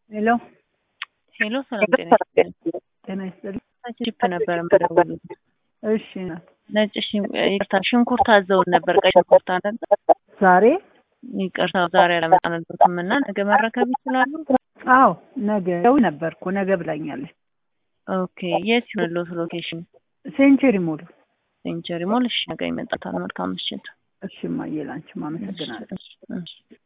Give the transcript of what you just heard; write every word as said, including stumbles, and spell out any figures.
ሄሎ ሄሎ ሰላም ጤና ይስጥልኝ። ጤና ይስጥልኝ። ቺፕ ነበር የምደውለው። እሺ ነጭ ይቅርታ ሽንኩርት አዘውን ነበር ቀይ ሽንኩርት አይደል? ዛሬ ይቅርታ ዛሬ አላመጣንልዎትም እና ነገ መረከብ ይችላሉ? አዎ ነገ ደው ነበርኩ ነገ ብላኛለች። ኦኬ የት ይሆንልዎት ሎኬሽን? ሴንቸሪ ሞል። ሴንቸሪ ሞል። እሺ ነገ ይመጣታል። መልካም ምሽት። እሺ ማየላንቺ ማመሰግናለሁ።